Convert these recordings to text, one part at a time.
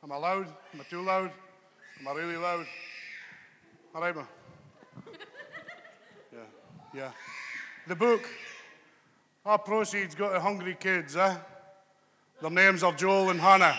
Am I loud? Am I too loud? Am I really loud? All right, man. Yeah. The book, our proceeds go to hungry kids, eh? Their names are Joel and Hannah.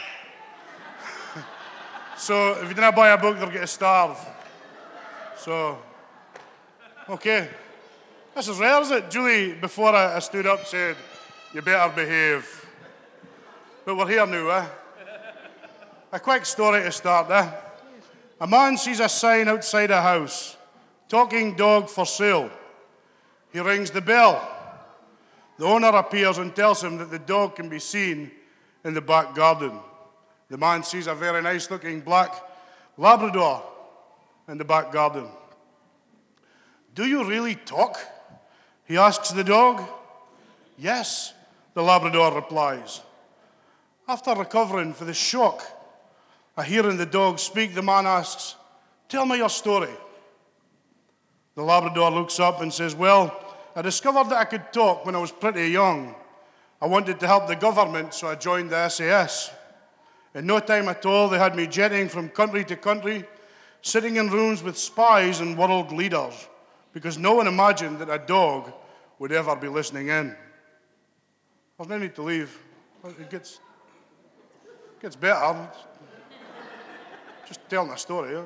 So if you didn't buy a book, they'll get to starve. So, okay. This is rare, is it? Julie, before I stood up, said, you better behave. But we're here now, eh? A quick story to start, eh? A man sees a sign outside a house, talking dog for sale. He rings the bell. The owner appears and tells him that the dog can be seen in the back garden. The man sees a very nice-looking black Labrador in the back garden. Do you really talk? He asks the dog. Yes, the Labrador replies. After recovering from the shock of hearing the dog speak, the man asks, tell me your story. The Labrador looks up and says, well, I discovered that I could talk when I was pretty young. I wanted to help the government, so I joined the SAS. In no time at all, they had me jetting from country to country, sitting in rooms with spies and world leaders, because no one imagined that a dog would ever be listening in. There's no need to leave. It gets better. Just telling a story.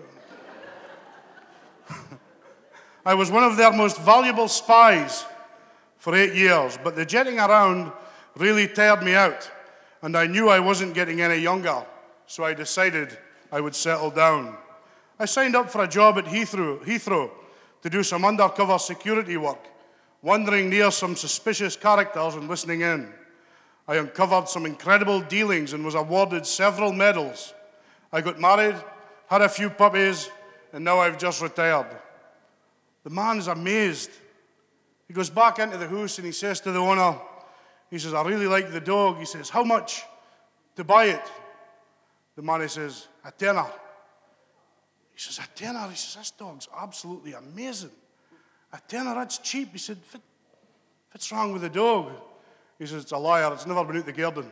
I was one of their most valuable spies for 8 years, but the jetting around really tired me out, and I knew I wasn't getting any younger, so I decided I would settle down. I signed up for a job at Heathrow to do some undercover security work, wandering near some suspicious characters and listening in. I uncovered some incredible dealings and was awarded several medals. I got married, had a few puppies, and now I've just retired. The man is amazed. He goes back into the house and he says to the owner, he says, I really like the dog. He says, how much to buy it? The man, he says, a tenner. He says, a tenner? He says, this dog's absolutely amazing. A tenner, that's cheap. He said, what's wrong with the dog? He says, it's a liar. It's never been out the garden.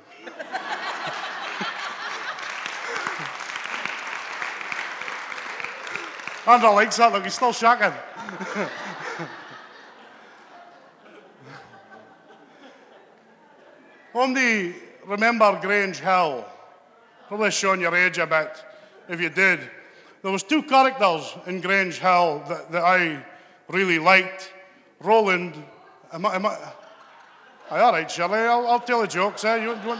Andrew likes that. Look, he's still shacking. Only remember Grange Hill. Probably showing your age a bit, if you did. There was two characters in Grange Hill that I really liked. Roland. Am I? All right, Shirley, I'll tell the jokes. You want...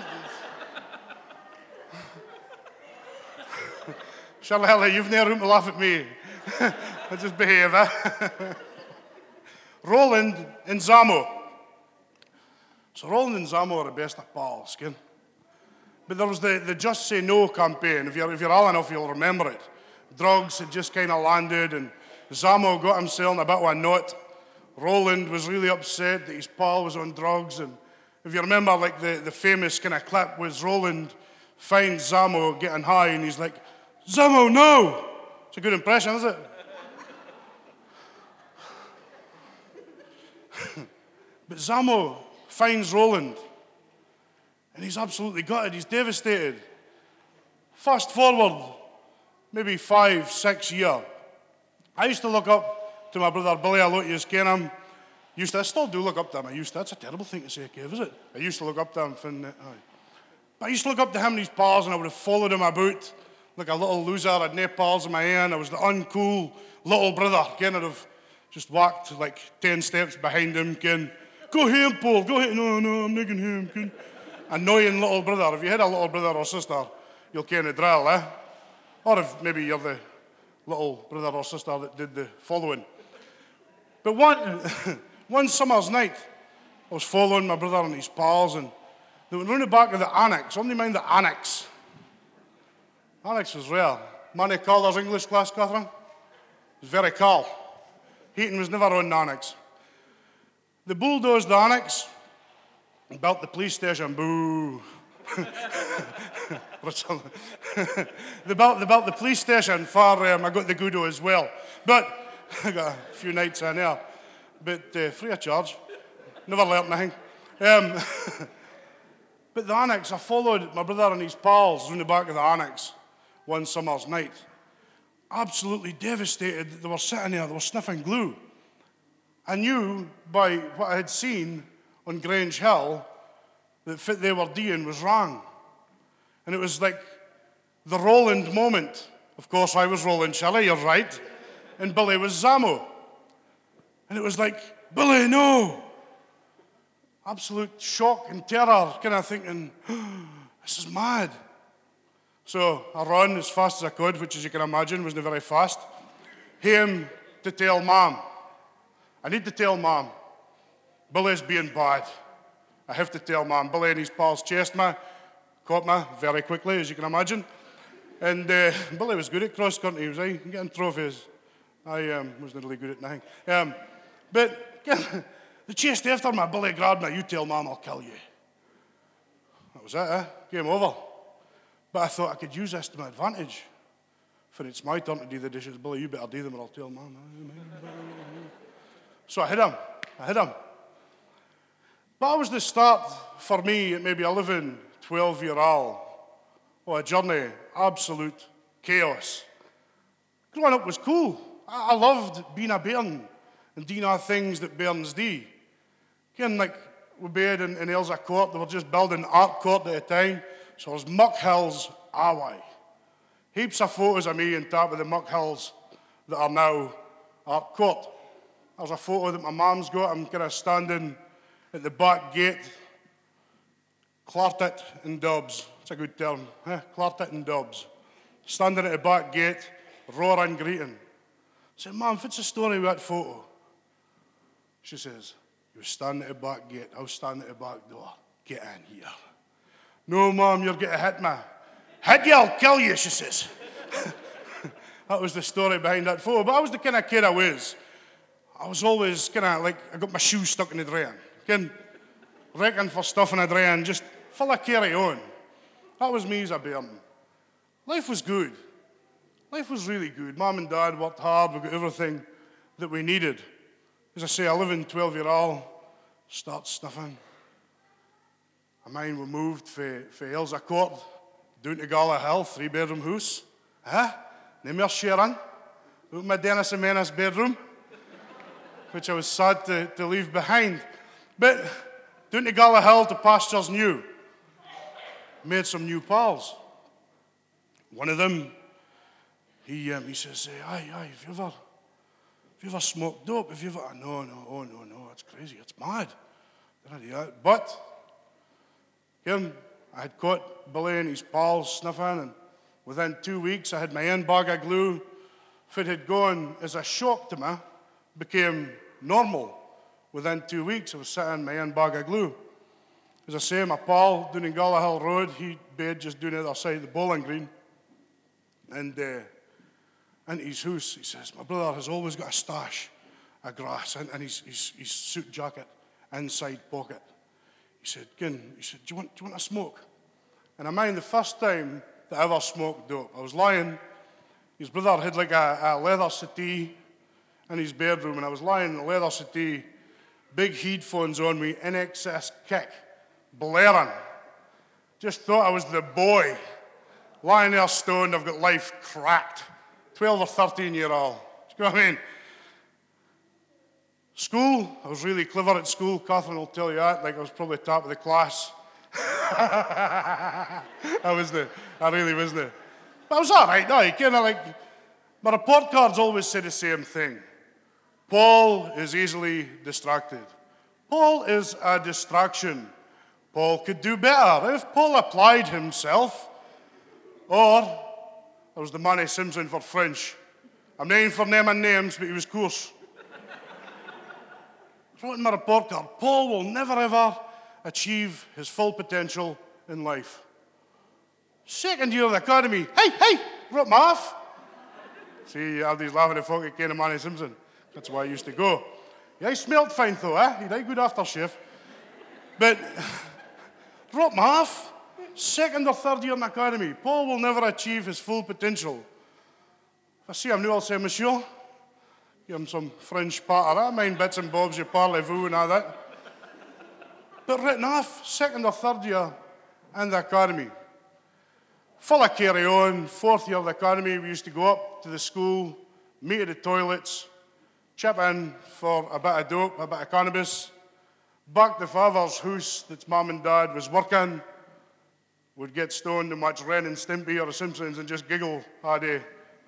Shirley, you've no room to laugh at me. I just behave, Roland and Zamo. So Roland and Zamo are the best of pals, ken? But there was the Just Say No campaign. If you're old enough, you'll remember it. Drugs had just kind of landed, and Zamo got himself in a bit of a knot. Roland was really upset that his pal was on drugs, and if you remember, like the famous kind of clip was Roland finds Zamo getting high, and he's like, Zamo, no! It's a good impression, is it? But Zamo finds Roland, and he's absolutely gutted. He's devastated. Fast forward, maybe 5, 6 years. I used to look up to my brother Billy. I lot you ken him. I still do look up to him. That's a terrible thing to say, Kev, is it? I used to look up to him. But I used to look up to him and his pals, and I would have followed him about like a little loser. I had no pals in my hand. I was the uncool little brother. Ken, I'd have just walked like 10 steps behind him. Ken, go home, Paul. Go home. No, I'm not going home. Ken. Annoying little brother. If you had a little brother or sister, you'll ken the drill, eh? Or if maybe you're the little brother or sister that did the following. But one summer's night, I was following my brother and his pals, and they went round the back of the annex. Somebody mind the annex? Annex was rare. Manny Calder's English class, Catherine? It was very cold. Heating was never on the annex. They bulldozed the annex and built the police station. Boo. They built the police station for, I got the Gudo as well. But I got a few nights in there. But free of charge. Never learnt anything. But the annex, I followed my brother and his pals in the back of the annex. one summer's night. Absolutely devastated that they were sitting there, they were sniffing glue. I knew by what I had seen on Grange Hill that what they were doing was wrong. And it was like the Roland moment. Of course, I was Roland Shelley, you're right. And Billy was Zamo. And it was like, Billy, no. Absolute shock and terror, kind of thinking, this is mad. So I ran as fast as I could, which as you can imagine wasn't very fast. Home to tell Mom. I need to tell Mom. Billy's being bad. I have to tell Mom. Billy and his pals chased me, caught me very quickly, as you can imagine. And Billy was good at cross country. He was getting trophies. I wasn't really good at nothing. But they chased after me. Billy grabbed me. You tell Mom, I'll kill you. That was it, Game over. But I thought I could use this to my advantage. For it's my turn to do the dishes. Billy, you better do them or I'll tell Mom. So I hit him. But that was the start for me at maybe 11, 12-year-old. A journey, absolute chaos. Growing up was cool. I loved being a bairn and doing all things that bairns do. Again, like we bed in Ailsa Court, they were just building Art Court at the time, so it was Muck Hills Away. Heaps of photos of me on top of the Muck Hills that are now Art Court. There's a photo that my mum's got. I'm kind of standing at the back gate, Clartet and Dobbs. It's a good term, Clartet and Dobbs. Standing at the back gate, roaring greeting. I said, Mum, what's the story with that photo? She says, you were standing at the back gate, I was standing at the back door. Get in here. No, Mum, you're going to hit me. Hit you, I'll kill you, she says. That was the story behind that photo. But I was the kind of kid I was. I was always kind of like, I got my shoes stuck in the drain. Reckon for stuff in the drain, just full of carry on. That was me as a bairn. Life was good. Life was really good. Mum and Dad worked hard. We got everything that we needed. As I say, 11, 12-year-old, start sniffing. I mind we moved for Ailsa Court, down to Gala Hill, 3-bedroom house. No more sharing. Out my Dennis and Menace bedroom, which I was sad to leave behind. But down to Gala Hill to pastures new. Made some new pals. One of them, he says, aye, have you ever smoked dope? Have you ever? No, it's crazy, it's mad. But, again, I had caught Billy and his pals sniffing, and within 2 weeks I had my own bag of glue. If it had gone as a shock to me, became normal. Within 2 weeks I was sitting in my own bag of glue. As I say, my pal down in Gala Hill Road, he bed just down the other side of the bowling green. And in his house, he says, my brother has always got a stash of grass in his suit jacket, inside pocket. He said, do you want a smoke? And I mind the first time that I ever smoked dope. I was lying, his brother had like a leather settee in his bedroom, and I was lying in the leather settee, big headphones on me, NXS kick, blaring. Just thought I was the boy. Lying there stoned, I've got life cracked. 12 or 13-year-old. Do you know what I mean? School, I was really clever at school. Catherine will tell you that. Like I was probably top of the class. I really was the. But I was all right. No, you kind of like. My report cards always say the same thing. Paul is easily distracted. Paul is a distraction. Paul could do better if Paul applied himself. Or, there was the Manny Simpson for French. I'm named for naming names, but he was coarse. I wrote in my report card, Paul will never ever achieve his full potential in life. Second year of the academy, hey, wrote me off. See, Aldi's laughing at folk at Ken and Manny Simpson. That's why I used to go. Yeah, he smelled fine though, eh? He had a good aftershave. But, wrote me off. Second or third year in the academy, Paul will never achieve his full potential. If I see him now, I'll say, Monsieur, give him some French patter. I mind bits and bobs, you parlez-vous and all that. But written off, second or third year in the academy. full of carry on. Fourth year of the academy, we used to go up to the school, meet at the toilets, chip in for a bit of dope, a bit of cannabis, back to father's house that mum and dad was working, would get stoned and watch Ren and Stimpy or The Simpsons and just giggle all day.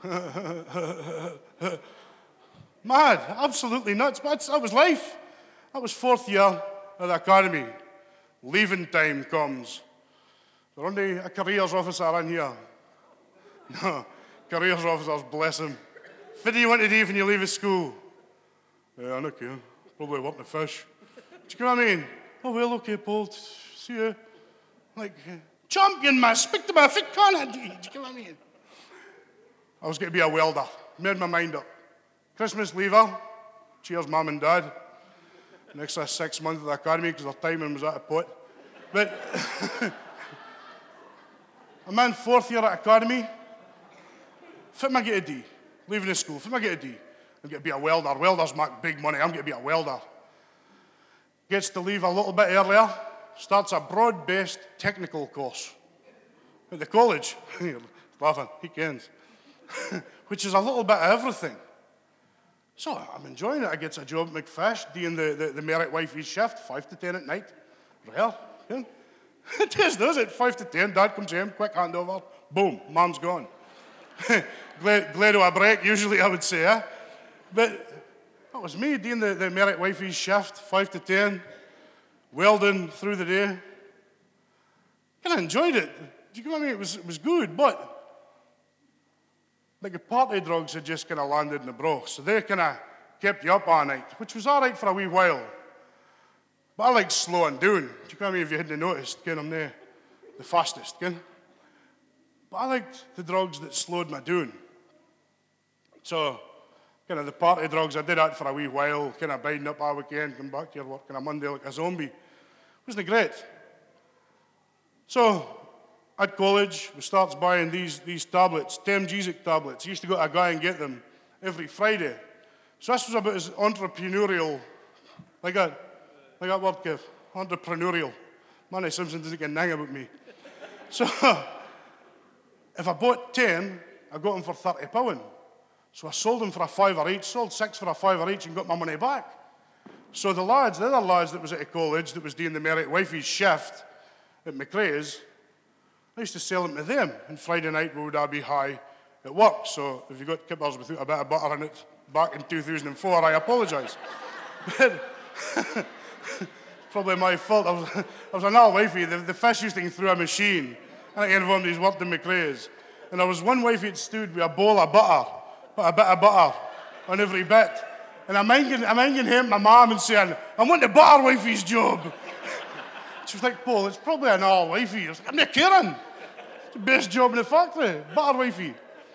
Mad, absolutely nuts, but that was life. That was fourth year of the academy. Leaving time comes. There only a careers officer in here. No, careers officers, bless him. What do you want to do when you leave school? Yeah, I don't care. Probably work the fish. Do you know what I mean? Oh, well, okay, Paul. See you. Like, champion, man. Speak to my fit corner. Do you know what I mean? I was going to be a welder. Made my mind up. Christmas leaver. Cheers, mum and dad. Next 6 months of the academy because their timing was at a pot. But I'm in fourth year at academy. What am I going to do? Leaving the school. What am I going to do? I'm going to be a welder. Welders make big money. I'm going to be a welder. Gets to leave a little bit earlier. Starts a broad-based technical course at the college. You're laughing. He can. Which is a little bit of everything. So I'm enjoying it. I get a job at McFish, doing the merit wifey's shift, 5 to 10 at night. Rare. Yeah. It just does it. 5 to 10, dad comes home, quick handover, boom, mom's gone. Glad to a break, usually I would say, eh? But that was me doing the merit wifey's shift, 5 to 10, welding through the day. Kind of enjoyed it. Do you know what I mean? It was good, but like the party drugs had just kind of landed in the bro, so they kind of kept you up all night, which was all right for a wee while. But I like slowing down. Do you know what I mean? If you hadn't noticed, I'm the fastest, But I liked the drugs that slowed me down. So, kind of the party drugs, I did that for a wee while, kind of biding up all weekend, come back to your work on a Monday like a zombie. Wasn't it great? So, at college, we starts buying these tablets, Temgesic tablets. I used to go to a guy and get them every Friday. So this was about as entrepreneurial, like that word, Kev, entrepreneurial. Manny Simpson doesn't get nang about me. So if I bought 10, I got them for £30. So I sold them for a £5 each, sold 6 for a £5 each and got my money back. So the other lads that was at college that was doing the merit wifey's shift at McRae's, I used to sell them to them. And Friday night we would all be high at work. So if you got kippers without a bit of butter in it back in 2004, I apologise. But probably my fault. I was an old wifey. The fish used to go through a machine. And I think everyone who's worked in McRae's. And there was one wifey that stood with a bowl of butter, put a bit of butter on every bit. And I'm hanging him, my mum, and saying, I want the butter wifey's job. She was like, Paul, it's probably an old wifey. I was like, I'm not kidding. It's the best job in the factory, butter wifey.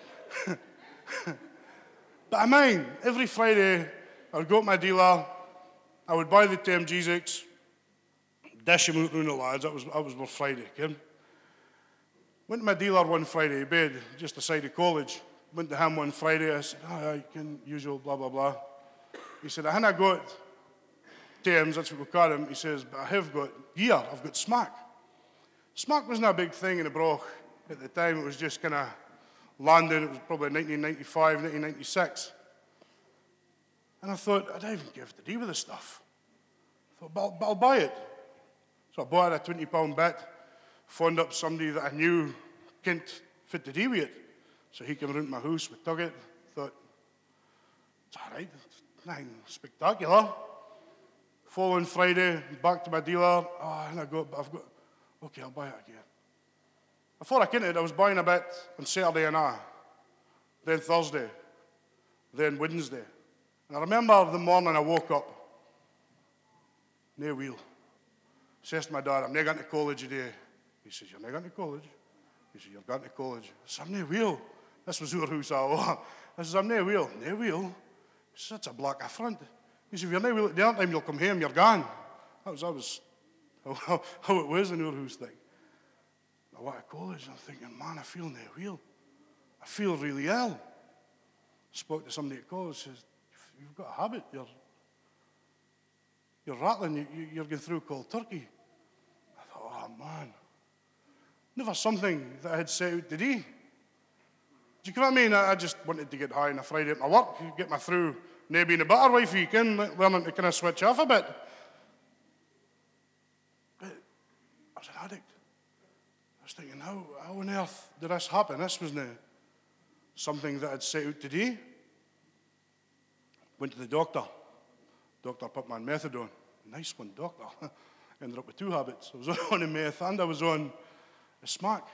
But I mind, every Friday, I would go to my dealer, I would buy the Temgesics, dish them out around the lads. That was my Friday, kid. Went to my dealer one Friday, bed just beside of college. Went to him one Friday, I said, aye, usual, blah, blah, blah. He said, I haven't got Thames, that's what we call him. He says, but I have got gear, I've got smack. Smack wasn't a big thing in the Broch at the time. It was just kind of landed. It was probably 1995, 1996. And I thought, I don't even give to do with this stuff. I thought, but I'll buy it. So I bought a £20 bet, phoned up somebody that I knew can't fit to do with it. So he came around my house, we took it, thought, it's all right, it's nothing spectacular. Following Friday, back to my dealer, and I've got, okay, I'll buy it again. Before I counted, I was buying a bit on Saturday and then Thursday, then Wednesday. And I remember the morning I woke up, no wheel. Says to my dad, I'm not going to college today. He says, you're not going to college? He says, you're going to college. I said, I'm no wheel. This was our house I was. I says, I'm no wheel. No wheel? He says, that's a black affront. He said, if you're no wheel at the other time, you'll come home, you're gone. That was how it was in our house thing. I went to college and I'm thinking, man, I feel no wheel. I feel really ill. Spoke to somebody at college, says, you've got a habit, you're rattling, you're going through cold turkey. I thought, oh man. Never something that I had set out to do. Do you know what I mean? I just wanted to get high on a Friday at my work, get me through, maybe in a better way for you, learning to kind of switch off a bit. But I was an addict. I was thinking, how on earth did this happen? This wasn't something that I'd set out to do. Went to the doctor. Doctor put me on methadone. Nice one, doctor. Ended up with 2 habits. I was on a meth and I was on a smack.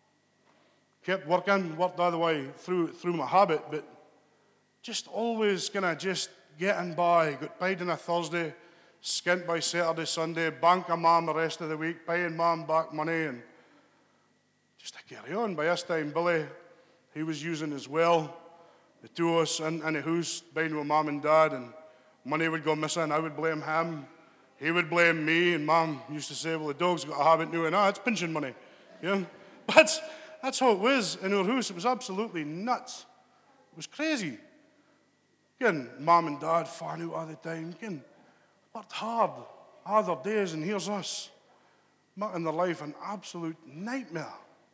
Kept working, worked all the way through my habit, but just always kind of just getting by. Got paid on a Thursday, skint by Saturday, Sunday, bank a mum the rest of the week, paying mum back money, and just to carry on. By this time, Billy, he was using as well. The 2 of us in the house, buying with mum and dad, and money would go missing. I would blame him. He would blame me, and mum used to say, well, the dog's got a habit now, and it's pension money. You know? But that's how it was in our house. It was absolutely nuts. It was crazy. Again, mum and dad far out all the time. Again, worked hard other days, and here's us making their life an absolute nightmare.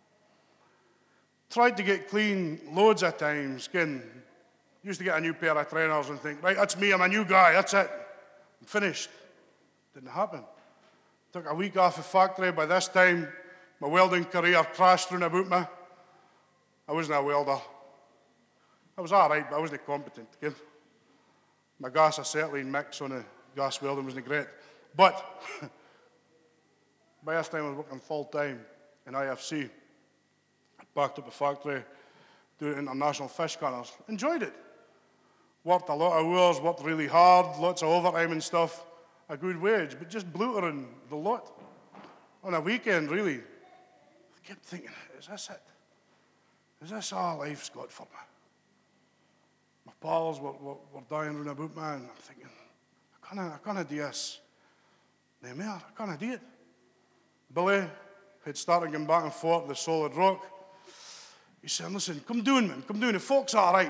Tried to get clean loads of times. Again, used to get a new pair of trainers and think, right, that's me, I'm a new guy, that's it. I'm finished. Didn't happen. Took a week off the factory. By this time, my welding career crashed round about me. I wasn't a welder. I was all right, but I wasn't competent. Again. My gas acetylene mix on the gas welding wasn't great. But by this time, I was working full-time in IFC. I backed up a factory, doing international fish cutters. Enjoyed it. Worked a lot of hours, worked really hard, lots of overtime and stuff. A good wage, but just blootering the lot. On a weekend, really. I kept thinking, is this it? Is this all life's got for me? My pals were dying round about me, and I'm thinking, I can't do this no more. I can't do it. Billy had started going back and forth the Solid Rock. He said, listen, come down, man, come down. The folks are all right.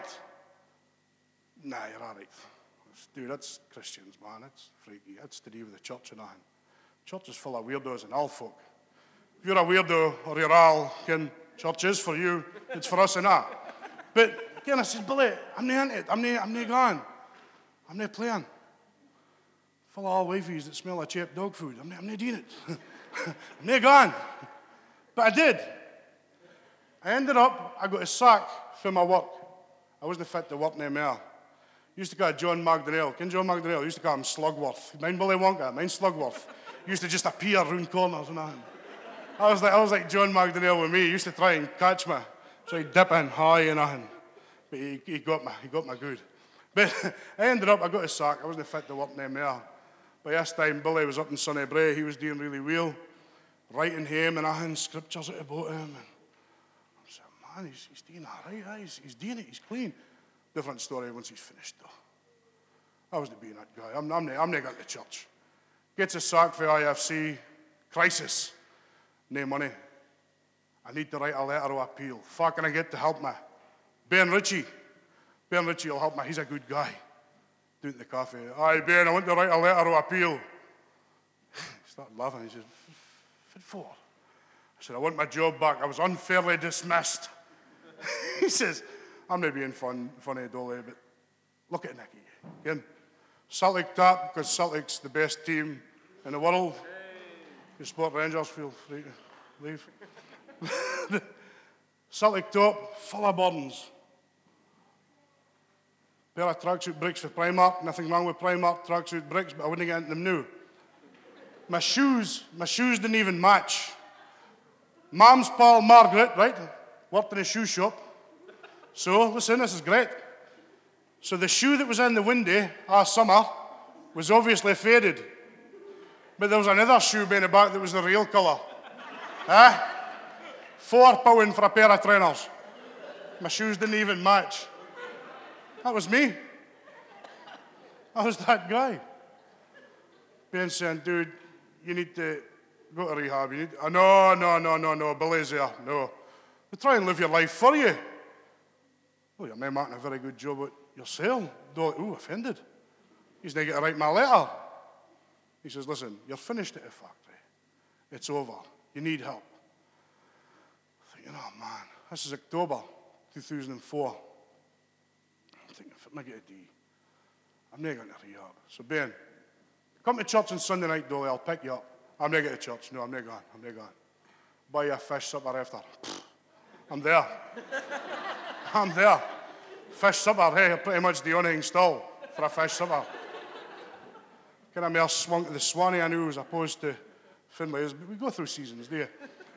Nah, you're all right. Dude, that's Christians, man. It's freaky. It's to do with the church and all. Church is full of weirdos and all folk. If you're a weirdo or you're all, church is for you. It's for us and all. But again, I said, Billy, I'm not into it. I'm not going. I'm not playing. Full of all wifeys that smell of cheap dog food. I'm not doing it. I'm not going. But I did. I ended up, I got a sack for my work. I wasn't fit to work no more. Used to call John Magdalene. Ken John Magdalene? Used to call him Slugworth. Mine Billy Wonka, mine Slugworth. Used to just appear round corners and all. I was like John Magdalene with me. He used to try and catch me. So he'd dip in high and nothing. But he got me good. But I ended up, I got a sack. I wasn't fit to work no more. By this time, Billy was up in Sunnybray. He was doing really well. Writing him and nothing, scriptures out about him. And I said, man, he's doing all right. He's doing it. He's clean. Different story once he's finished, though. I wasn't being that guy. I'm not going to church. Gets a sack for IFC. Crisis. No money. I need to write a letter of appeal. Fuck can I get to help me? Ben Ritchie. Ben Ritchie will help me. He's a good guy. Down at the cafe. Aye, Ben, I want to write a letter of appeal. He started laughing. He said, what for? I said, I want my job back. I was unfairly dismissed. He says, I'm not being funny, Dolly, but look at Nicky. Again, Celtic tap, because Celtic's the best team in the world. You support Rangers, feel free to leave. Celtic top, full of burdens. Pair of tracksuit bricks for Primark. Nothing wrong with Primark tracksuit bricks, but I wouldn't get into them now. My shoes didn't even match. Mom's pal Margaret, right, worked in a shoe shop. So, listen, this is great. So the shoe that was in the window last summer was obviously faded. But there was another shoe in the back that was the real colour. £4 for a pair of trainers. My shoes didn't even match. That was me. I was that guy. Ben saying, dude, you need to go to rehab. No, Billy's there. No. They try and live your life for you. Well, you're not making a very good job at yourself. Ooh, offended. He's not going to write my letter. He says, listen, you're finished at the factory. It's over. You need help. thinking, oh man, this is October 2004. I'm thinking, if I get a D, I'm not going to rehab. So Ben, come to church on Sunday night, Dolly, I'll pick you up. I'm not going to church. No, I'm not going. Buy you a fish supper after. I'm there. I'm there. Fish supper, hey, pretty much the only thing still for a fish supper. Kind of more swung to the Swanee I knew as opposed to Finlay. We go through seasons, do you?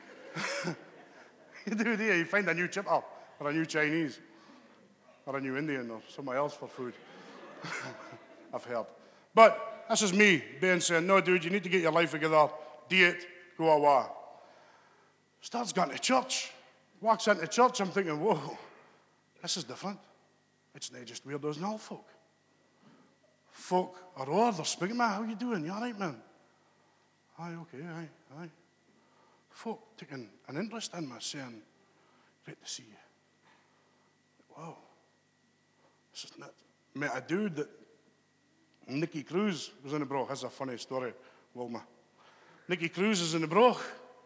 You do, do you? You find a new chipper or a new Chinese or a new Indian or somewhere else for food. I've heard. But this is me, Ben, saying, no, dude, you need to get your life together. Diet, go away. Starts going to church. Walks into church, I'm thinking, whoa, this is different. It's not just weirdos and all folk. Folk are all, they're speaking to me, how you doing? You all right, man? Aye, okay, aye. Folk taking an interest in me, saying, great to see you. Wow. This is nuts. Met a dude that Nicky Cruz was in the broch. That's a funny story, Wilma. Nicky Cruz is in the broch.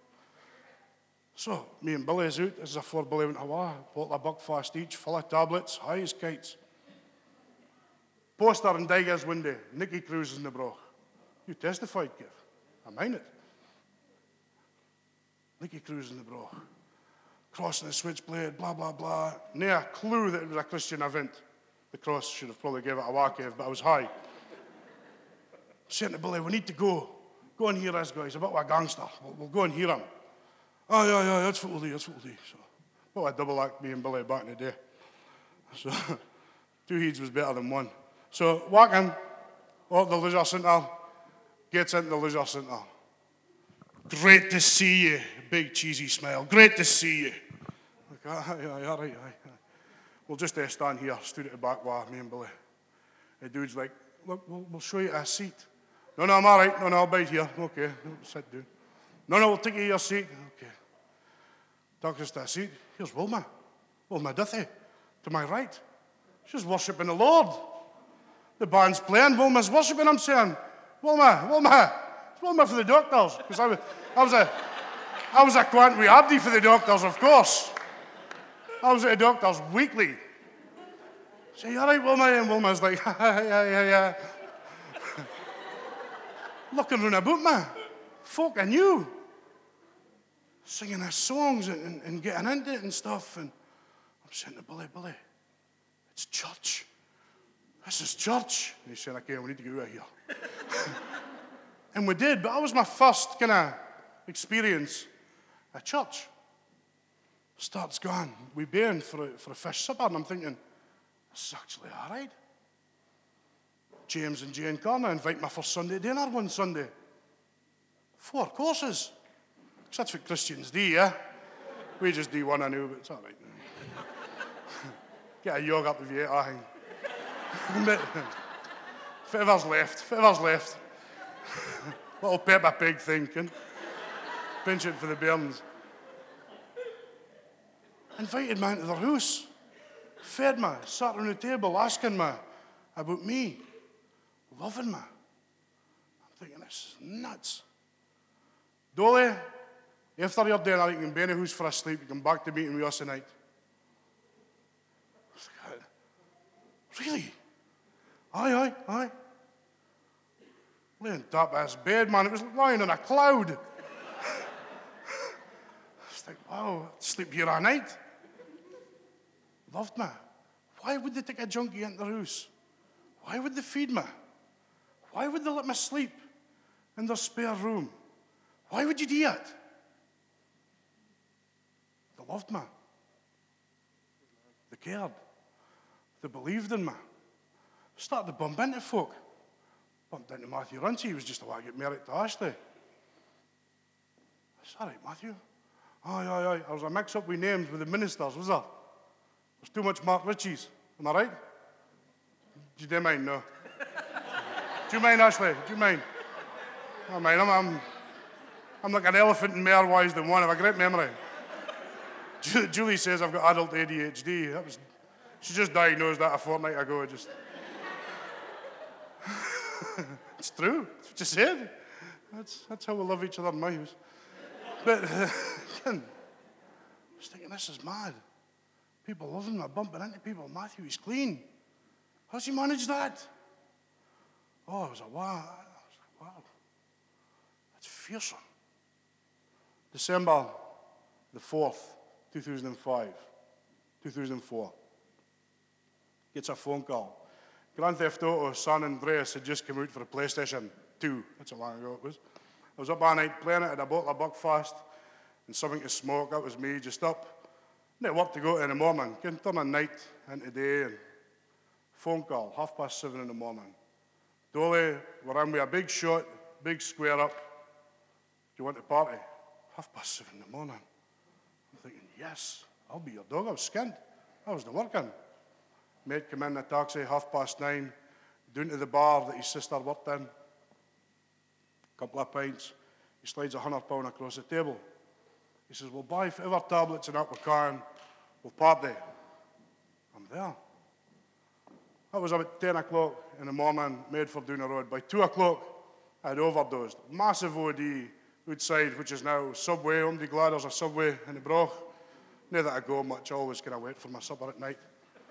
So, me and Billy is out. This is a 4 Billy went away. Bought a $1 each, full of tablets, high as kites. Poster in Diger's window. Nicky Cruz is in the broch. You testified, Kev. I mind it. Nicky Cruz in the broch. Crossing the switchblade, blah, blah, blah. No clue that it was a Christian event. The cross should have probably gave it a whack, Kev, but I was high. Saying to Billy, we need to go. Go and hear this guy. He's a bit of a gangster. We'll go and hear him. Oh, yeah, that's what we'll do. So, well, I double act me and Billy back in the day. So, 2 heads was better than 1. So, walking up the leisure centre, gets into the leisure centre. Great to see you. Big cheesy smile. Great to see you. Like, aye, all right. We'll just stand here, stood at the back wall, me and Billy. The dude's like, look, we'll show you a seat. No, I'm all right. No, I'll bide here. Okay, sit down. No, we'll take you to your seat. Okay. Talk us to a seat. Here's Wilma. Wilma Duthie, to my right. She's worshipping the Lord. The band's playing. Wilma's worshipping. I'm saying, Wilma. It's Wilma for the doctors. Because I was a quant with Abdi for the doctors, of course. I was at the doctors weekly. Say, you all right, Wilma? And Wilma's like, yeah. Looking round about me. Folk I knew. Singing their songs and getting into it and stuff. And I'm saying to Billy, it's church. This is church. And he's saying, okay, we need to get out of here. And we did, but that was my first kind of experience at church. Starts going, we been for a fish supper, and I'm thinking, this is actually all right. James and Jane Corner invite me for Sunday dinner one Sunday. 4 courses. Because that's what Christians do, yeah? We just do one, I know, but it's all right. Get a yogurt if you eat anything. Whatever's left. Little Peppa Pig thinking. Pinch it for the bairns. Invited me into their house. Fed me, sat around the table, asking me about me. Loving me. I'm thinking, this is nuts. Dolly, after your dinner, you can be in the house for a sleep. You come back to meeting with us tonight. Really? Aye. Laying top of his bed, man. It was lying on a cloud. It's like, wow, I'd sleep here all night. Loved me. Why would they take a junkie into their house? Why would they feed me? Why would they let me sleep in their spare room? Why would you do it? They loved me. They cared. They believed in me. Started to bump into folk. Bumped into Matthew Runcie. He was just about to get married to Ashley. It's all right, Matthew. Aye. There was a mix-up with names with the ministers, was there? There's too much Mark Ritchies. Am I right? Do you mind? No. Do you mind, Ashley? Do you mind? I mind. I'm like an elephant in more ways than one. I have a great memory. Julie says I've got adult ADHD. She just diagnosed that a fortnight ago. It's true. That's what you said. That's how we love each other in my house. But I was thinking, this is mad. People love him, they're bumping into people. Matthew, he's clean. How's he managed that? Oh, it was a wow. I was like, wow. That's fearsome. December the 4th, 2004. Gets a phone call. Grand Theft Auto San Andreas had just come out for a PlayStation 2. That's how long ago it was. I was up all night playing it, had a bottle of Buckfast and something to smoke. That was me, just up. No work to go to in the morning. Can turn a night into day. And phone call, 7:30 in the morning. Dolly, we're in with a big shot, big square up. Do you want to party? 7:30 in the morning. I'm thinking, yes, I'll be your dog. I was skint. I was not working. Mate come in a taxi, 9:30, down to the bar that his sister worked in. Couple of pints. He slides £100 across the table. He says, we'll buy whatever tablets and that we can. We'll party. I'm there. That was about 10 o'clock in the morning, made for down the road. By 2 o'clock, I had overdosed. Massive OD outside, which is now Subway. I'm glad there's a Subway in the Broch. Not that I go much, I always kind of wait for my supper at night.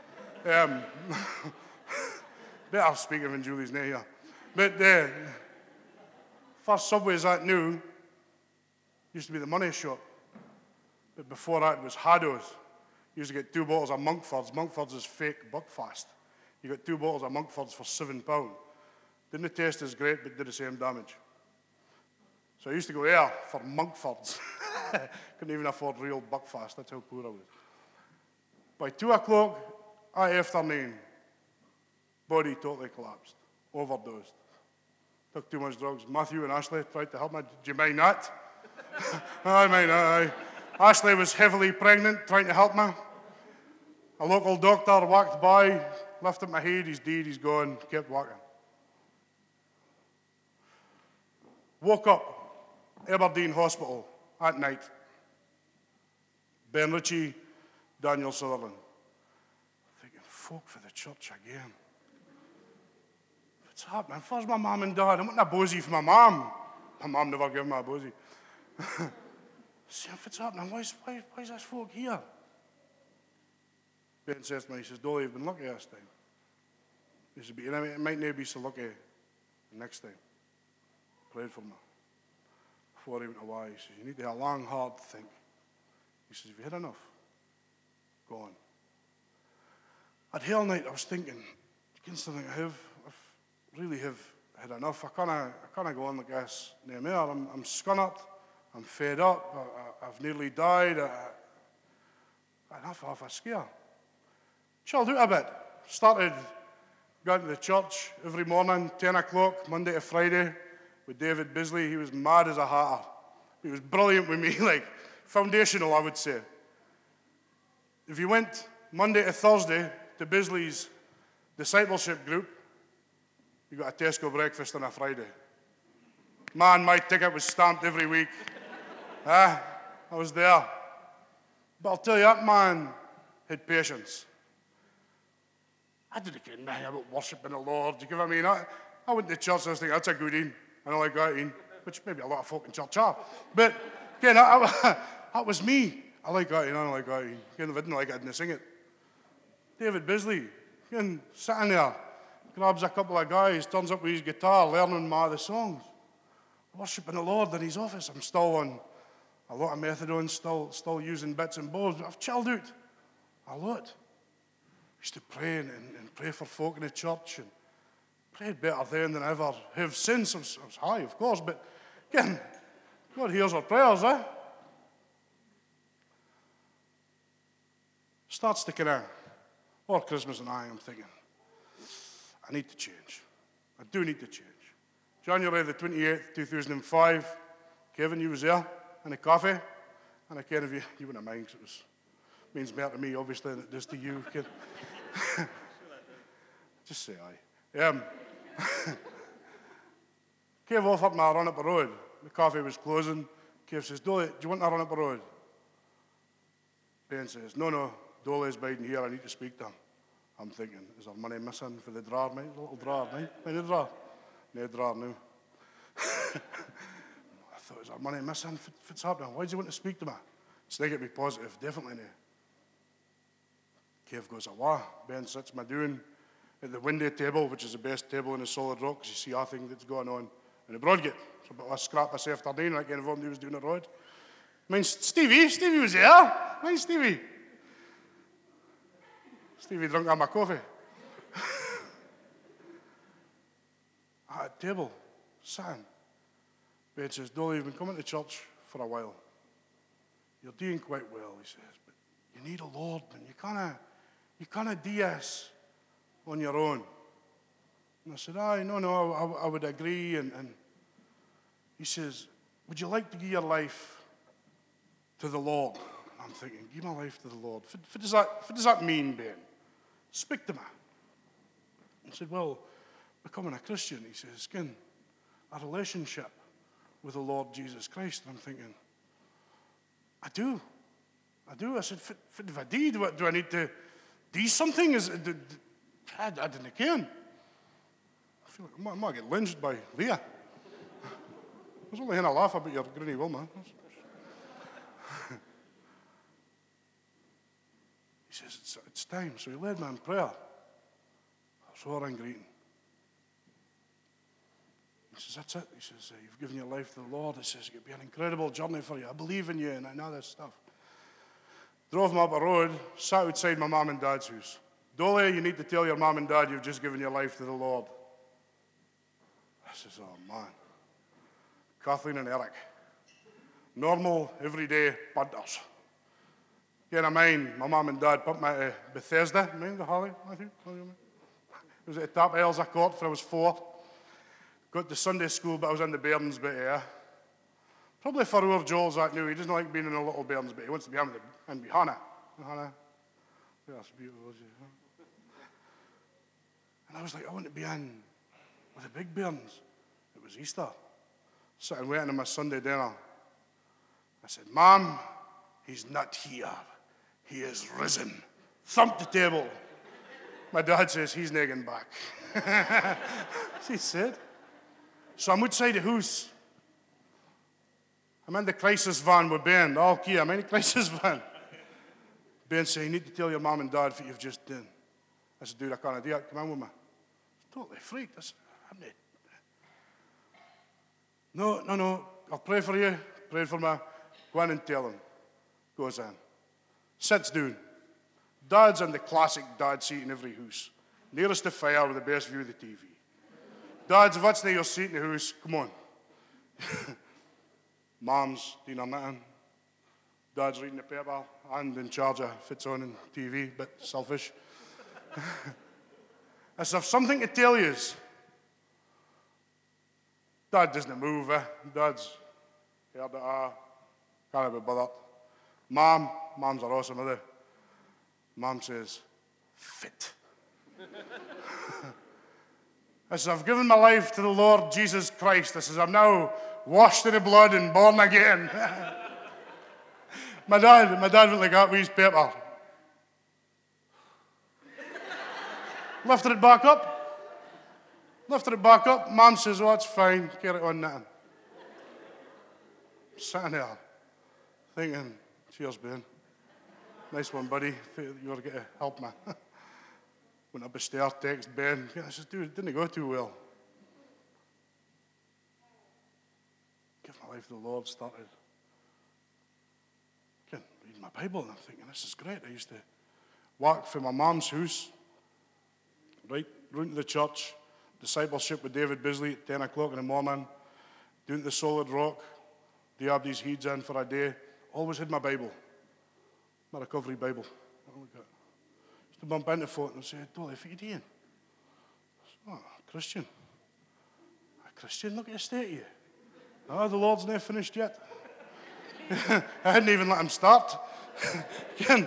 Better speaking when Julie's not here. But first Subways that knew used to be the money shop. But before that, it was Haddo's. You used to get 2 bottles of Monkfords. Monkfords is fake Buckfast. You got 2 bottles of Monkfords for £7. Didn't taste as great, but did the same damage. So I used to go there for Monkfords. Couldn't even afford real Buckfast. That's how poor I was. By 2 o'clock that afternoon, body totally collapsed, overdosed. Took too much drugs. Matthew and Ashley tried to help me. Do you mind that? I mind that. Ashley was heavily pregnant, trying to help me. A local doctor walked by, lifted my head, he's dead, he's gone, kept walking. Woke up, Aberdeen Hospital at night. Ben Ritchie, Daniel Sutherland. Thinking, folk for the church again. What's happening? First my mum and dad, I want a bosey for my mum. My mum never gave me a bosey. See if it's happening, why is this folk here? Ben says to me, he says, Dolly, you've been lucky this time. He says, but you know, it might not be so lucky the next time. Prayed for me. Before he went away, he says, you need to have a long, hard think. He says, have you had enough? Go on. At Hell Night, I was thinking, against something I really have had enough. I can't go on like this no more. I'm scunnered. I'm fed up. I've nearly died. Enough of a scare. Chilled out a bit. Started going to the church every morning, 10 o'clock, Monday to Friday, with David Bisley. He was mad as a hatter. He was brilliant with me, like foundational, I would say. If you went Monday to Thursday to Bisley's discipleship group, you got a Tesco breakfast on a Friday. Man, my ticket was stamped every week. I was there. But I'll tell you, that man had patience. I didn't care nothing about worshipping the Lord. Do you get what I mean? I went to church and I was thinking, that's a good in. I don't like that in, which maybe a lot of folk in church are. But again, that was me. I like that in, I don't like that in. Again, if I didn't like it, I didn't sing it. David Bisley, again, sitting there, grabs a couple of guys, turns up with his guitar, learning the songs. Worshipping the Lord in his office. I'm still on a lot of methadone, still using bits and bobs, but I've chilled out a lot. I used to pray and pray for folk in the church and prayed better then than I ever have since. I was high, of course, but again, God hears our prayers, Starts to kind of, or Christmas and I'm thinking, I need to change. I do need to change. January the 28th, 2005, Kevin, you was there in a coffee, and I kind of, you wouldn't mind, because it means more to me, obviously, than it does to you. Just say aye. Kev offered me a run up the road. The coffee was closing. Kev says, Dolly, do you want to run up the road? Ben says, no, Dolly's biding here, I need to speak to him. I'm thinking, is there money missing for the drawer, mate? A little drawer, mate? Mind the drawer? No drawer now. I thought, is there money missing? What's happening? Why does he want to speak to me? It's negative positive, definitely no. Kev goes, awa. Ben sits my doing at the window table, which is the best table in the Solid Rock, because you see everything that's going on in the Broadgate. So a bit of a scrap this afternoon, like everyone who was doing the road. Mine's Stevie was there. Mine's Stevie. Stevie drunk all my coffee. At a table, sitting. Ben says, Dolly, you've been coming to church for a while. You're doing quite well, he says, but you need a Lord, man. You can't do this on your own. And I said, no, I would agree. And he says, would you like to give your life to the Lord? And I'm thinking, give my life to the Lord. What does that mean, Ben? Speak to me. I said, well, becoming a Christian, he says, again, a relationship with the Lord Jesus Christ. And I'm thinking, I do. I said, if I did, what do I need to do something? I didn't care. I feel like I might get lynched by Leah. I was only having a laugh about your granny Wilma. He says, it's time. So he led me in prayer. I was roaring greeting. He says, that's it. He says, you've given your life to the Lord. He says, it'll be an incredible journey for you. I believe in you and all this stuff. Drove him up a road, sat outside my mum and dad's house. Dolly, you need to tell your mum and dad you've just given your life to the Lord. I says, oh man. Kathleen and Eric. Normal, everyday punters. Again, I mind, my mum and dad put me to Bethesda. Mind the Harley, Matthew? It was at the top of Ailsa Court when I was 4. Got to Sunday school, but I was in the Bairns bit here. Probably for our Joel's that new. He doesn't like being in a little Bairns bit. He wants to be in be Hannah. Hannah. Yeah, that's beautiful, isn't it? And I was like, I want to be in with the big Bairns. It was Easter. Sitting waiting on my Sunday dinner. I said, Mom, he's not here. He is risen. Thumped the table. My dad says, he's nagging back. He said. So I'm outside the house. I'm in the crisis van with Ben. Oh, okay, I'm in the crisis van. Ben said, you need to tell your mom and dad what you've just done. I said, dude, I can't do that. Come on with me. I was totally freaked. I said, I'm not. No. I'll pray for you. Pray for me. Go in and tell him. Goes in. Sits down. Dad's in the classic dad seat in every house. Nearest the fire with the best view of the TV. Dads, if that's not your seat in the house, come on. Mom's doing her knitting. Dad's reading the paper and in charge of fits on in TV, but selfish. As if something to tell you. Dad doesn't move, Dad's heard it, can't be bothered. Mom's are awesome, are they? Mom says, fit. I says, I've given my life to the Lord Jesus Christ. I says, I'm now washed in the blood and born again. My dad went like that with his paper. Lifted it back up. Mom says, oh, that's fine. Carry on knitting. Sitting there, thinking, cheers, Ben. Nice one, buddy. You were going to help me. Went up the stairs, text Ben. I said, dude, it didn't go too well. Give my life to the Lord, started. Again, reading my Bible, and I'm thinking, this is great. I used to walk from my mom's house, right round to the church, discipleship with David Bisley at 10 o'clock in the morning, down to the Solid Rock, they had these heads in for a day. Always had my Bible, my recovery Bible. Used to bump into folk and say, Dolly, what are you doing? I said, oh, Christian. A Christian? Look at the state of you. Oh, the Lord's not finished yet. I hadn't even let him start. Again,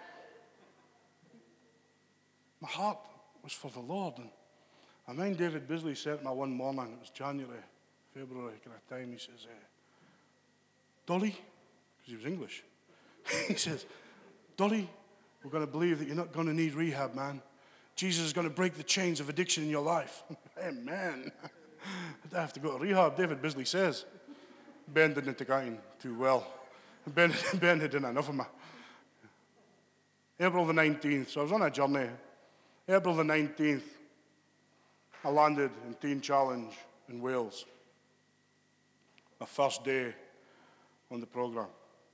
my heart was for the Lord. And I mind David Bisley said to me one morning, it was January, February kind of time, he says, Dolly, because he was English, he says, Dolly, we're going to believe that you're not going to need rehab, man. Jesus is going to break the chains of addiction in your life. Amen. I have to go to rehab, David Bisley says. Ben didn't take it too well. Ben had done enough of me. April the 19th, so I was on a journey. April the 19th, I landed in Teen Challenge in Wales. My first day on the programme.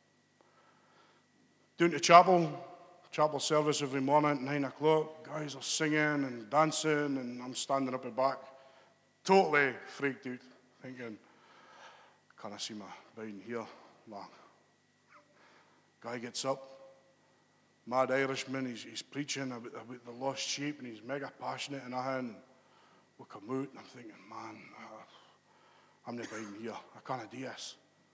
Down to chapel service every morning at 9 o'clock. Guys are singing and dancing, and I'm standing up the back, totally freaked out, thinking, can I see my behind here? Nah. Guy gets up, mad Irishman, he's preaching about the lost sheep, and he's mega passionate and everything. We come out, and I'm thinking, man, I'm not behind here. I can't do this.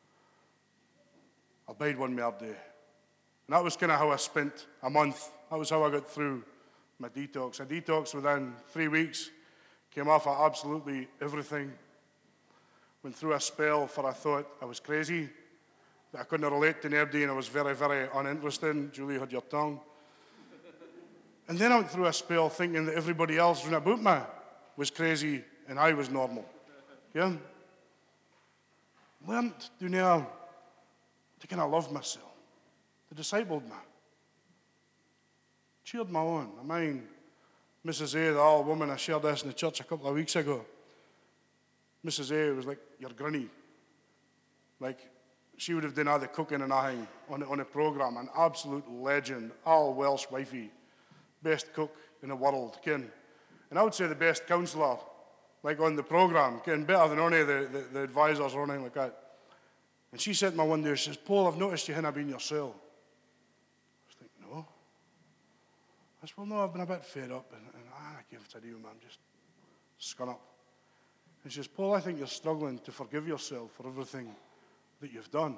I'll bide one more day. And that was kind of how I spent a month. That was how I got through my detox. I detoxed within 3 weeks, came off of absolutely everything. Went through a spell for I thought I was crazy, that I couldn't relate to anybody, and I was very, very uninteresting. Julie had your tongue. And then I went through a spell thinking that everybody else around about me was crazy and I was normal. Yeah? Learned to now to kind of love myself. To discipled me. Cheered my on. I mind Mrs. A, the old woman, I shared this in the church a couple of weeks ago. Mrs. A was like, you're grunny. Like, she would have done all the cooking and everything on a programme. An absolute legend, all Welsh wifey. Best cook in the world, ken. And I would say the best counsellor, like on the programme, ken, better than any of the advisors or anything like that. And she said to me one day, she says, Paul, I've noticed you haven't been yourself. I was thinking, no. I said, well, no, I've been a bit fed up, and I give it to you, man, just scun up. And she says, Paul, I think you're struggling to forgive yourself for everything that you've done.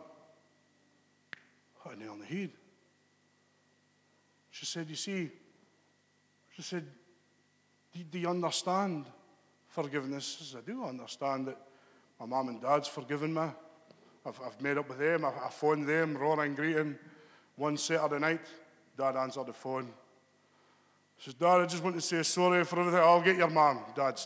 I hit a nail on the head. She said, you see, she said, do you understand forgiveness? I said, I do understand that my mum and dad's forgiven me. I've made up with them. I phoned them, roaring greeting. One Saturday night, Dad answered the phone. He says, Dad, I just want to say sorry for everything. I'll get your mum. Dad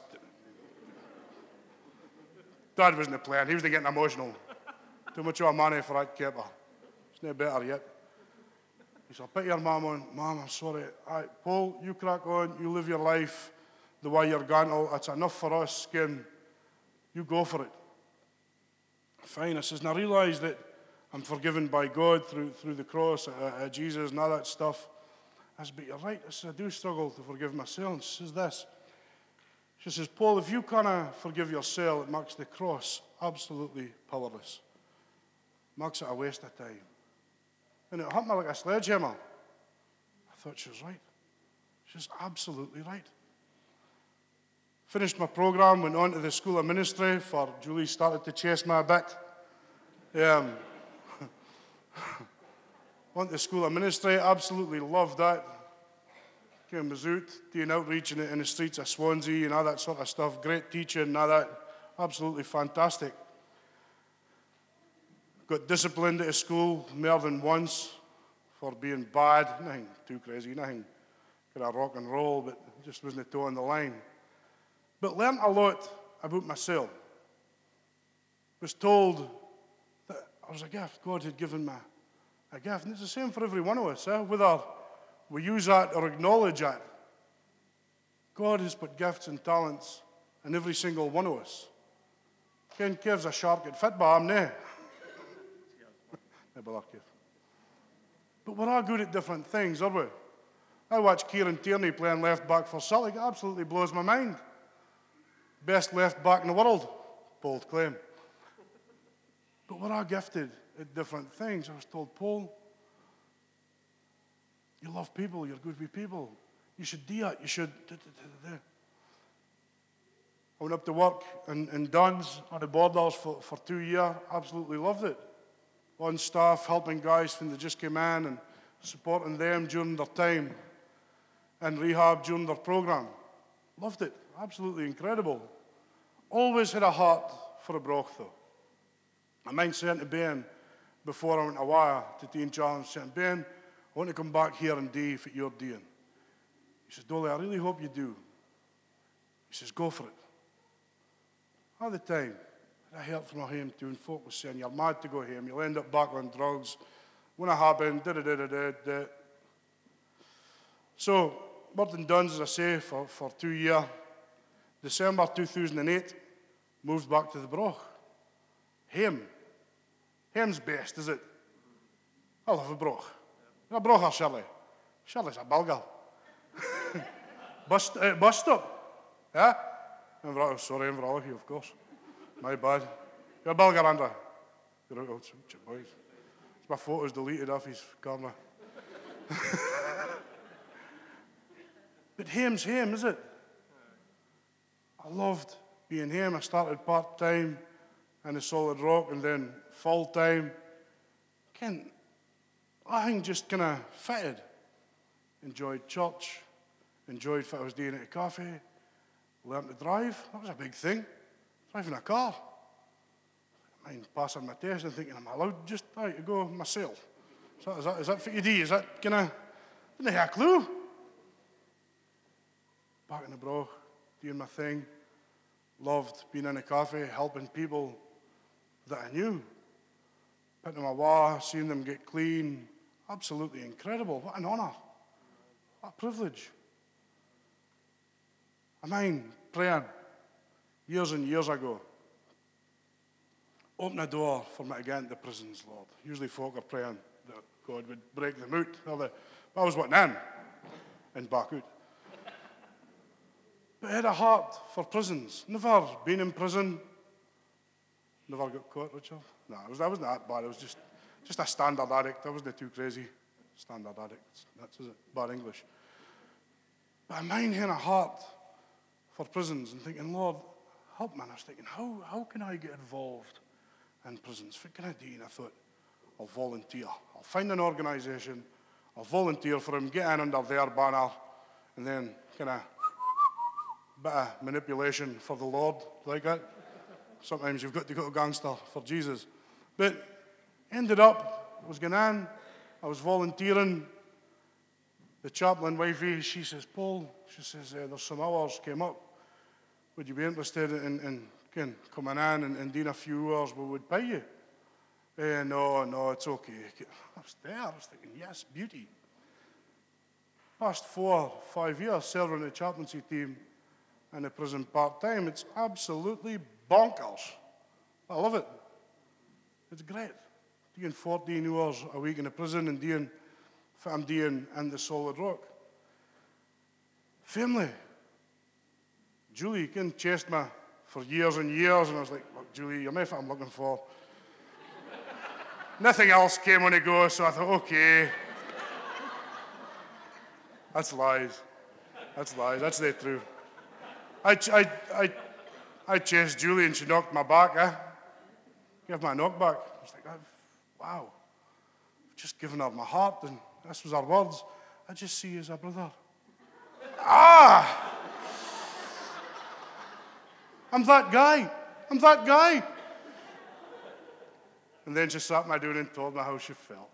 wasn't playing. He was getting emotional. Too much of a money for that keeper. It's no better yet. He said, I'll put your mum on. Mum, I'm sorry. All right, Paul, you crack on. You live your life the way you're going to. It's enough for us, skin. You go for it. Fine. I says, and I realise that I'm forgiven by God through the cross, Jesus and all that stuff. I said, but you're right. I said, I do struggle to forgive myself. And she says this. She says, Paul, if you cannot forgive yourself, it makes the cross absolutely powerless. It makes it a waste of time. And it hit me like a sledgehammer. I thought she was right. She's absolutely right. Finished my programme, went on to the School of Ministry, for Julie started to chase me a bit. Went to the School of Ministry, absolutely loved that. Came was out, doing outreach in the streets of Swansea and all that sort of stuff. Great teaching and all that. Absolutely fantastic. Got disciplined at school more than once for being bad. Nothing too crazy, nothing kind of rock and roll, but just wasn't toe on the line. But learned a lot about myself. Was told that I was a gift. God had given me a gift. And it's the same for every one of us, whether we use that or acknowledge that. God has put gifts and talents in every single one of us. Ken Kev's a shark at football, I'm no. But we're all good at different things, are we? I watch Kieran Tierney playing left back for Celtic. It absolutely blows my mind. Best left back in the world, bold claim. But we're all gifted at different things. I was told, Paul, you love people, you're good with people. You should do it, you should. I went up to work in Duns on the borders for 2 years, absolutely loved it. On staff, helping guys when they just came in and supporting them during their time in rehab during their programme. Loved it, absolutely incredible. Always had a heart for a broch though. I mind saying to Ben before I went away to Teen Challenge, saying, Ben, I want to come back here and do what you're doing. He says, Dolly, I really hope you do. He says, go for it. All the time, I heard from home too, and folk was saying, you're mad to go home, you'll end up back on drugs. When it happened, da. So, worked in Duns, as I say, for 2 years. December 2008, moved back to the Broch. Home. Home's best, is it? I love a Broch. A Broch or Shirley? Shirley's a Bulgar. Bus stop. Yeah? Sorry, Inverallochie, of course. My bad. You're a Bulgar, Andrew. You're out, boys. My photo's deleted off his camera. But home's home, is it? I loved being home. I started part-time in the Solid Rock and then full-time. I think just kind of fitted. Enjoyed church, enjoyed what I was doing at a cafe, learned to drive. That was a big thing, driving a car. I mind passing my test and thinking, am I allowed just to go myself? Is that what you do? Is that kind of, didn't have a clue. Back in the Broch, doing my thing. Loved being in a cafe, helping people that I knew. Putting them away, seeing them get clean. Absolutely incredible. What an honour. What a privilege. I mind praying years and years ago. Open a door for me to get into prisons, Lord. Usually folk are praying that God would break them out. I was wanting in and back out. But I had a heart for prisons. Never been in prison. Never got caught, Richard. No, I wasn't that bad. I was just a standard addict. I wasn't too crazy. Standard addict. That's bad English. But I mind having a heart for prisons and thinking, Lord, help me. And I was thinking, how can I get involved in prisons? What can I do? And I thought, I'll volunteer. I'll find an organisation. I'll volunteer for them, get in under their banner, and then kind of bit of manipulation for the Lord, like that. Sometimes you've got to go gangster for Jesus. But ended up, I was going in, I was volunteering. The chaplain wifey, she says, Paul, she says, there's some hours came up. Would you be interested in coming in and doing a few hours? We would pay you. No, it's okay. I was there, I was thinking, yes, beauty. Past 4 or 5 years serving the chaplaincy team in the prison part-time, it's absolutely bonkers. I love it. It's great. Doing 14 hours a week in the prison and doing what I'm doing in the Solid Rock. Family. Julie chased me for years and years, and I was like, look, Julie, you're not what I'm looking for. Nothing else came on the go, so I thought, okay. That's lies. That's lies. That's the truth. I chased Julie and she knocked my back, Gave me a knockback. I was like, wow. I've just given her my heart, and this was her words. I just see you as a brother. I'm that guy. And then she sat me down and told me how she felt.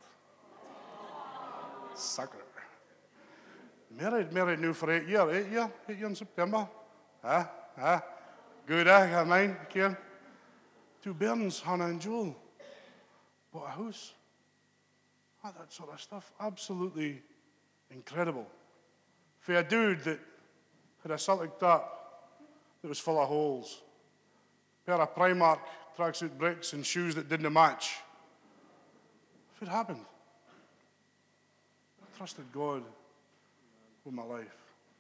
Sucker. Married now for 8 years. 8 years in September. Good, I mind, Karen. 2 bairns, Hannah and Joel. Bought a house. That sort of stuff. Absolutely incredible. For a dude that had a Celtic top that was full of holes, a pair of Primark tracksuit bricks and shoes that didn't match. If it happened, I trusted God with my life.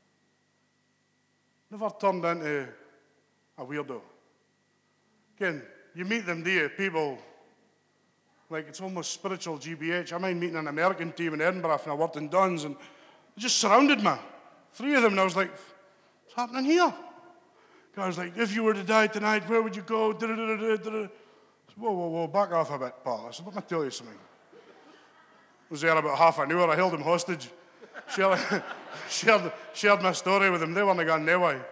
Never turned into a weirdo. Again, you meet them, do you? People, like it's almost spiritual GBH. I mind meeting an American team in Edinburgh and I worked in Duns and they just surrounded me. 3 of them, and I was like, what's happening here? I was like, if you were to die tonight, where would you go? Whoa, back off a bit, Paul. I said, let me tell you something. I was there about half an hour. I held him hostage. Shared my story with them. They weren't going their way.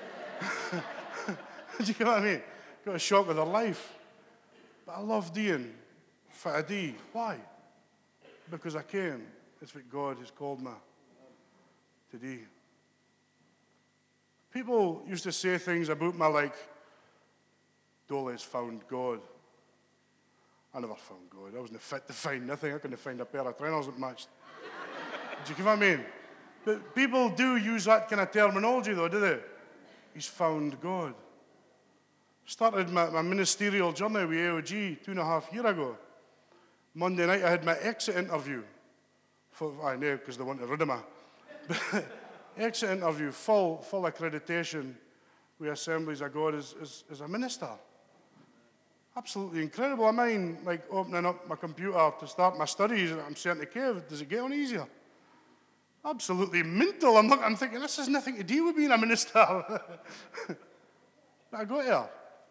Do you know what I mean? Got a shock of their life. But I love doing what I do. Why? Because I came. It's what God has called me to do. People used to say things about me like, Dole's found God. I never found God. I wasn't fit to find nothing. I couldn't find a pair of trainers that matched. Do you get what I mean? But people do use that kind of terminology, though, do they? He's found God. Started my ministerial journey with AOG 2.5 years ago. Monday night, I had my exit interview. I know, because they wanted rid of me. Exit interview, full accreditation with Assemblies of God as a minister. Absolutely incredible. I mind like opening up my computer to start my studies, and I'm saying to Kev, does it get any easier? Absolutely mental. I'm thinking, this has nothing to do with being a minister. But I got here.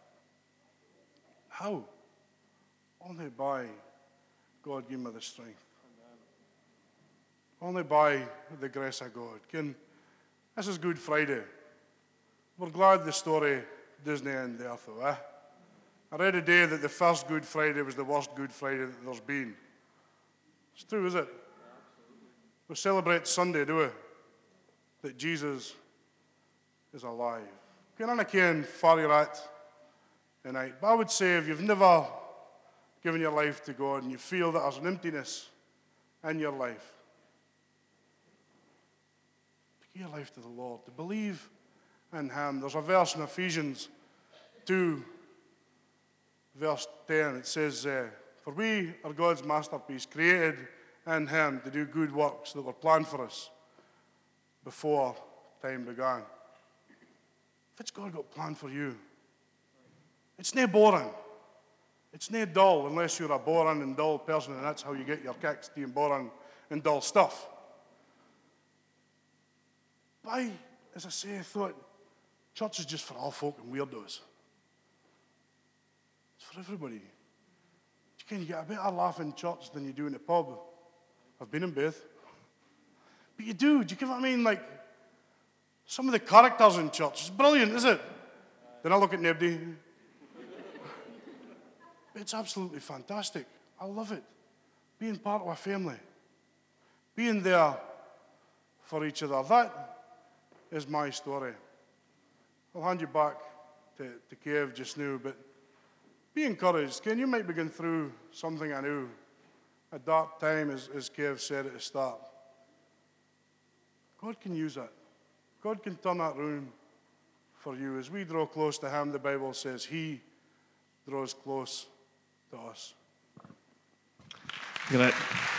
How? Only by God gave me the strength. Only by the grace of God. This is Good Friday. We're glad the story doesn't end there, though, eh? I read today that the first Good Friday was the worst Good Friday that there's been. It's true, is it? We celebrate Sunday, do we? That Jesus is alive. Can I ken far you're at tonight? But I would say if you've never given your life to God and you feel that there's an emptiness in your life, to give your life to the Lord, to believe in Him. There's a verse in Ephesians 2, verse 10. It says, for we are God's masterpiece, created in Him to do good works that were planned for us before time began. If it's God got planned for you, it's no boring. It's no dull unless you're a boring and dull person, and that's how you get your kicks, doing boring and dull stuff. But as I say, I thought church is just for all folk and weirdos. It's for everybody. You get a better laugh in church than you do in the pub. I've been in both. But you do you get what I mean? Like, some of the characters in church, it's brilliant, is it? Then I look at nobody. It's absolutely fantastic. I love it. Being part of a family. Being there for each other. That is my story. I'll hand you back to Kev just now, but be encouraged. Ken, you might be going through something I know. A dark time, as Kev said at the start. God can use that. God can turn that round for you. As we draw close to Him, the Bible says He draws close to us. Great.